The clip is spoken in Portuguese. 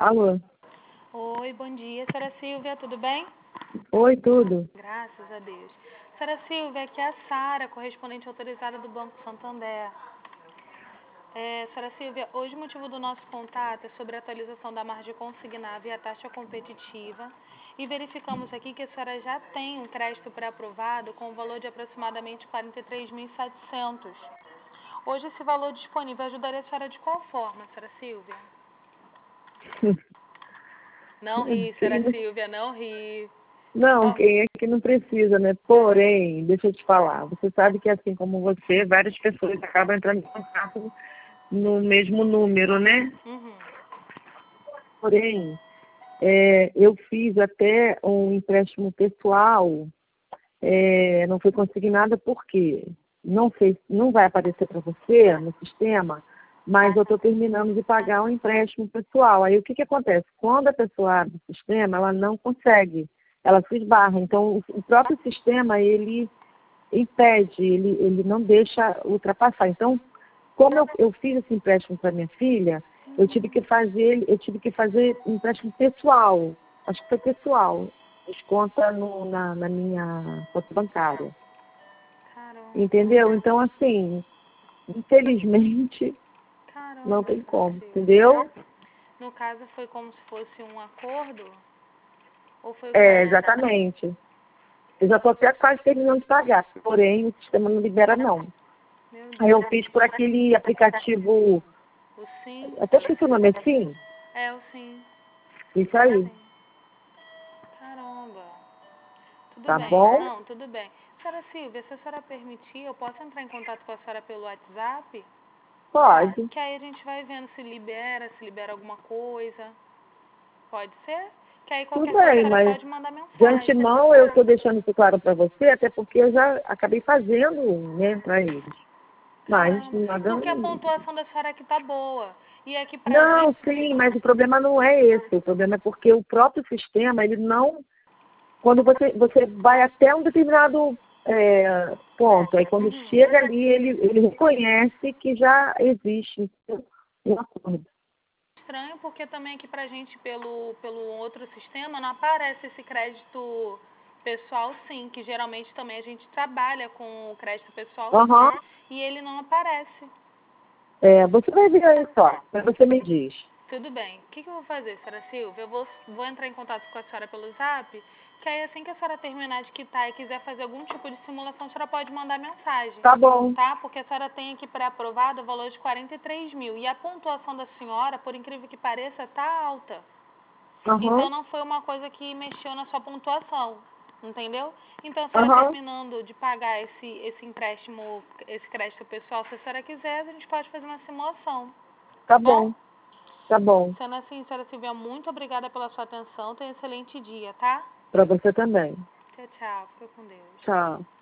Alô? Oi, bom dia. Senhora Silvia, tudo bem? Oi, tudo? Graças a Deus. Senhora Silvia, aqui é a Sara, correspondente autorizada do Banco Santander. Senhora Silvia, hoje o motivo do nosso contato é sobre a atualização da margem consignada e a taxa competitiva. E verificamos aqui que a senhora já tem um crédito pré-aprovado com um valor de aproximadamente 43.700. Hoje esse valor disponível ajudaria a senhora de qual forma, senhora Silvia? Não ri, senhora Silvia, não ri. Não, quem é que não precisa, né? Porém, deixa eu te falar, você sabe que assim como você, várias pessoas acabam entrando em contato no mesmo número, né? Uhum. Porém, eu fiz até um empréstimo pessoal, não foi consignado porque não sei, não vai aparecer para você no sistema, mas eu estou terminando de pagar um empréstimo pessoal. Aí o que acontece? Quando a pessoa abre o sistema, ela não consegue, ela se esbarra. Então, o próprio sistema, ele impede, ele não deixa ultrapassar. Então, como eu fiz esse empréstimo para minha filha, eu tive que fazer empréstimo pessoal. Acho que foi pessoal. Desconta na minha conta bancária. Caramba. Entendeu? Então, assim, infelizmente, Caramba, não tem como, Silvia. entendeu? No caso, foi como se fosse um acordo? Ou foi o Exatamente. Eu já estou até quase terminando de pagar, porém o sistema não libera, não. Meu Aí eu Deus. fiz por aquele aplicativo, O sim? até esqueci o nome, é Sim? É o sim. Isso aí, Caramba. Tudo tá bem. bom? Não, tudo bem. Senhora Silvia, se a senhora permitir, eu posso entrar em contato com a senhora pelo WhatsApp? Pode. Que aí a gente vai vendo se libera alguma coisa. Pode ser? Que aí Tudo qualquer coisa a bem, senhora mas pode mandar de mensagem. antemão eu estou deixando isso claro para você, até porque eu já acabei fazendo, né, para eles. Mas Caramba. nada. Porque a pontuação da senhora aqui tá boa. E aqui pra Não, gente... sim, mas o problema não é esse. O problema é porque o próprio sistema, ele não. Quando você vai até um determinado ponto, aí quando chega ali, ele reconhece que já existe um acordo. Estranho, porque também aqui pra gente, pelo outro sistema, não aparece esse crédito pessoal, sim, que geralmente também a gente trabalha com o crédito pessoal, Aham. e ele não aparece. Você vai ver aí só, aí você me diz. Tudo bem. O que eu vou fazer, senhora Silvia? Eu vou entrar em contato com a senhora pelo Zap, que aí assim que a senhora terminar de quitar e quiser fazer algum tipo de simulação, a senhora pode mandar mensagem. Tá bom. Tá? Porque a senhora tem aqui pré-aprovado o valor de 43.000. E a pontuação da senhora, por incrível que pareça, tá alta. Então Aham. não foi uma coisa que mexeu na sua pontuação, entendeu? Então a senhora Aham. terminando de pagar esse empréstimo, esse crédito pessoal, se a senhora quiser, a gente pode fazer uma simulação. Tá bom. Tá bom. Sendo assim, senhora Silvia, muito obrigada pela sua atenção. Tenha um excelente dia, tá? Para você também. Tchau, tchau. Fica com Deus. Tchau.